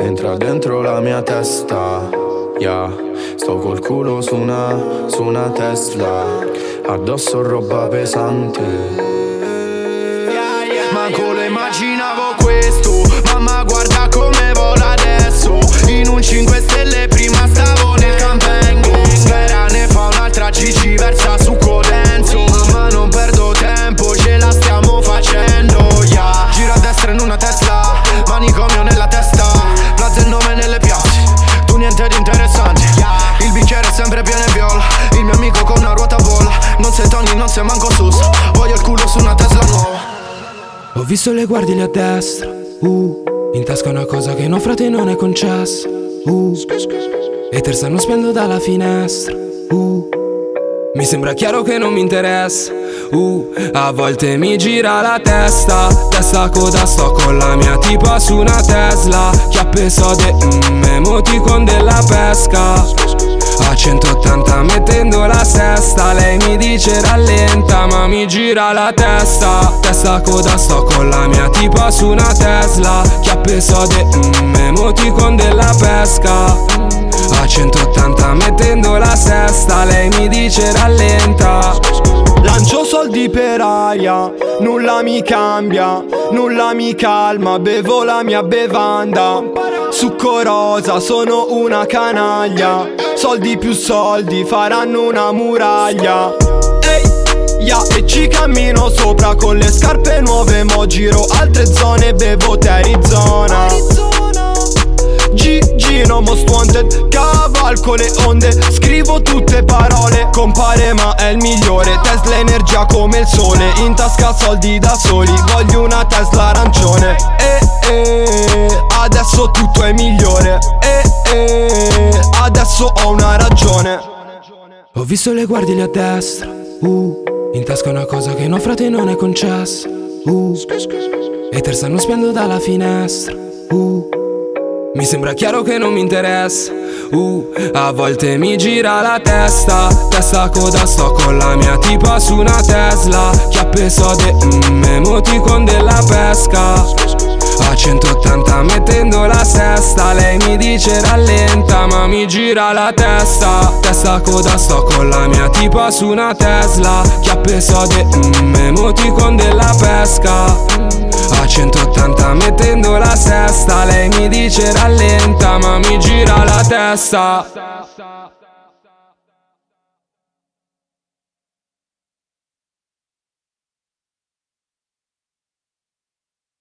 entra dentro la mia testa, yeah. Sto col culo su una Tesla, addosso roba pesante. Manco lo immaginavo questo, mamma guarda come vola adesso. In un 5 stelle prima stavo nel campengo, spera ne fa un'altra, ci versa succo denso. Mamma non perdo tempo, ce la stiamo facendo, yeah. Giro a destra in una Tesla, manicomio nella testa, plaza il nome nelle piazze, tu niente di interessante, yeah. Il bicchiere è sempre pieno e viola, il mio amico con una ruota vola. Non sei Tony, non sei manco sus, voglio il culo su una Tesla nuova. Ho visto le guardie lì a destra, in tasca una cosa che no frate non è concessa, e te stanno spiando dalla finestra, mi sembra chiaro che non mi interessa, a volte mi gira la testa, testa coda sto con la mia tipa su una Tesla, chiappe sode, emoticon della pesca. A 180 mettendo la sesta, lei mi dice rallenta ma mi gira la testa, testa coda sto con la mia tipa su una Tesla, chiappe sode, emoticon della pesca. A 180 mettendo la sesta, lei mi dice rallenta. Lancio soldi per aria, nulla mi cambia, nulla mi calma, bevo la mia bevanda. Succo rosa, sono una canaglia, soldi più soldi faranno una muraglia. Ehi, yeah, e ci cammino sopra con le scarpe nuove, mo giro altre zone, bevo te Arizona. Gino most wanted, cavalco le onde, scrivo tutte parole, compare ma è il migliore. Tesla energia come il sole, in tasca soldi da soli, voglio una Tesla arancione. Adesso tutto è migliore, adesso ho una ragione. Ho visto le guardie lì a destra, in tasca una cosa che no frate non è concessa, e te stanno spiando dalla finestra, mi sembra chiaro che non mi interessa, a volte mi gira la testa, testa coda sto con la mia tipa su una Tesla, chiappe sode, emoticon della pesca. A 180 mettendo la sesta, lei mi dice rallenta ma mi gira la testa, testa coda sto con la mia tipa su una Tesla, chiappe sode, emoticon della pesca. A 180 mettendo la sesta, lei mi dice rallenta ma mi gira la testa.